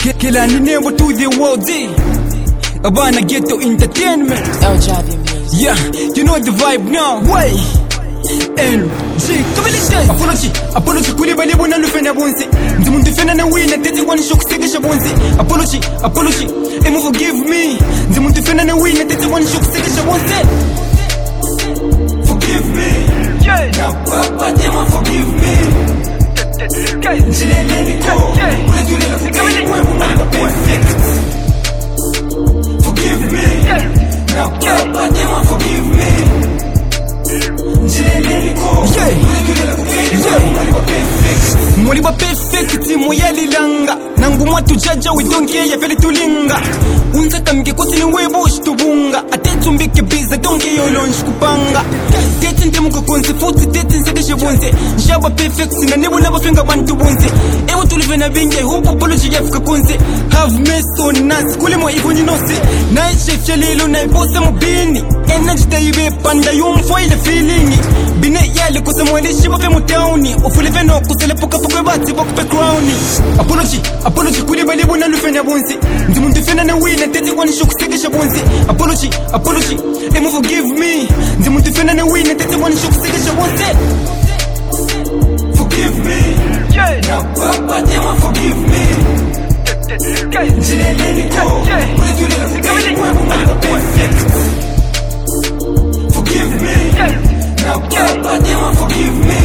Kila ni nembo to the world. Abana Ghetto Entertainment. LJavi Music. Yeah, you know the vibe now. Why? LG. Apology kuli bali bona lufena bonse. Ndimuntu fena na wina tete kwani shokusekesha bonse. Apology. Emu forgive me. Ndimuntu fena na wina tete kwani shokusekesha bonse. Forgive me. Yeah. Na papa tema forgive me. Njilele niko. Unajulela kukai mwe mwana perfect. Forgive me. Na papa tema forgive me. Mwaliba perfect moyali langa nangu mwatu jaja widonke ya feli tulinga unza kamike kosi ni webo shitubunga atetumbike biza donke yolonshi kupanga tete ndemu kukonse futi tete nsekeshe bonze njaba perfect na nebu naba fenga bantu bonze ewa tulive na binge hupo apology ya fika konse have mess on us kule mo ikonyi nose na chef ya lilo na ibose mubini energy da ibe panda yumfo ile feeling bine yale kose mwele shiba fe mutauni ufulive no kusele puka puka bati boku pe crowni apology kuli bali bona lufena bonse ndimuntu fena na wina tete kwani shokusekesha bonse apology emu forgive me ndimuntu fena na wina tete kwani shokusekesha bonse forgive me yeah na papa tema forgive me njilele niko unajulela kukai mwe mwana perfect forgive me na papa tema forgive me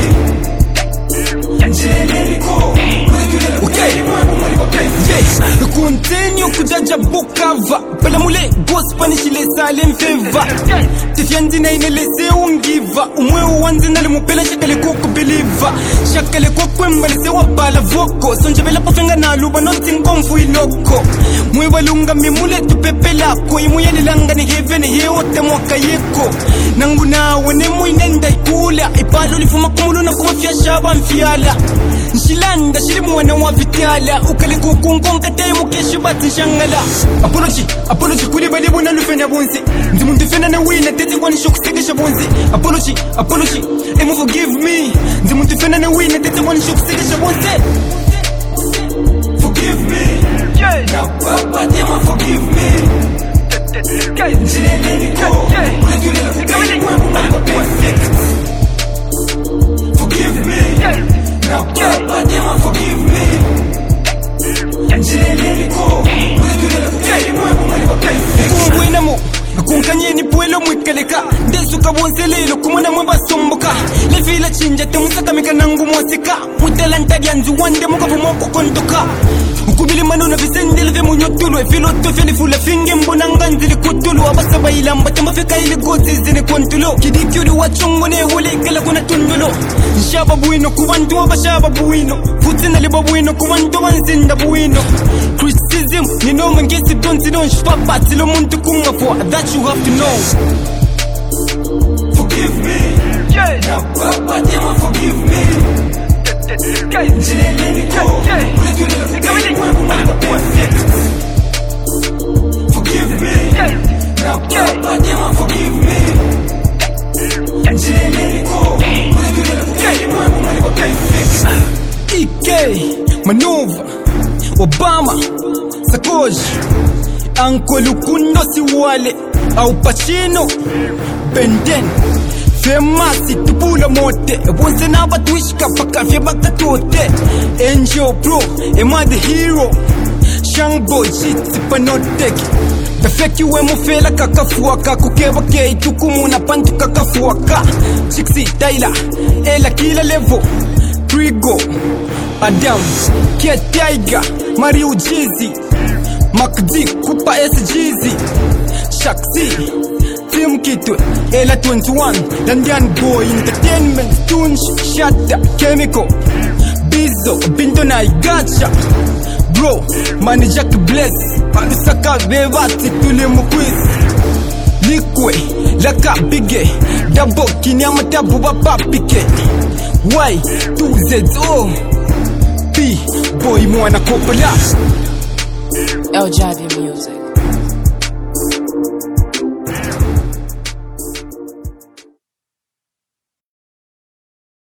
continue kujaja bukava pela mule gospel nishile salem favor tifyandi na inelese ungiva umwe uwanzi nale mupela shakale koko believer shakale koko mbalese wabala voko sonjebela pofenga na luba nothing komfu iloko mwe balunga mimule tupepela ko imuyani langa ni heaven yeote mwaka yeko nangu nawe ne muinenda ikula ipalo lifuma kumulu na kumafia shaba mfiala nshilanda shili mwana wa vitala ukale kukungonga temu kesho bati shangala apology kuli bali bona lufena bonse ndimuntu fena na wina tete kwani shokusekesha bonse apology emu forgive me ndimuntu fena na wina tete kwani shokusekesha bonse forgive me yeah na papa tema forgive me njilele niko unajulela kukai mwe mwana perfect forgive me na papa tema forgive me njilele niko unajulela kukai mwe mwana perfect kumwinamo kunkanye ni puelo mwikeleka desuka bonselelo kumona mwe basomboka lefila chinja temusaka mika nangu mwasika mutalanta byanzi wande mukavumoko kontoka ukubili manona visendele ve munyotulu efiloto felifula finge mbonanga nzili kutulu abasaba ilamba temafika ili gozi zine kontulo kidikyuri wachongo ne hulekela kuna tundulo nshaba buino kubantu wabashaba buino futina liba buino kubantu wanzinda buino criticism ni no mangesi donti don shpapati lo muntu kumafwa that you have to know forgive me yeah na papa tema forgive me njilele niko unajulela kukai mwe mwana perfect forgive me na papa tema forgive me njilele niko unajulela kukai mwe mwana perfect EK Manova Obama Sakoji Uncle Lukundo Siwale Au Pacino Benden Femasi tupula mote bonse na batwishka paka fye bakatote Angel Pro Ema the hero Shangboy shit panotek the fake you mufela kakafuaka kukeba ke tukumuna pantu kakafuaka Chixi Tyler Ela kila level Trigo Adam Kia Tiger Mario Jeezy Makdi Kupa SGZ Shaxi Team Kitwe Ela 21 Dandian Boy Entertainment Tunch Shatta Chemical Bizo Binto na Igacha Bro Mani Jack Bless Alusaka Bevati Tule Mukwiz Likwe Laka Bige Dabo Kinyama Tabu Bapa Pike Y 2ZO P Boy Mwana Kopola LJavi Music.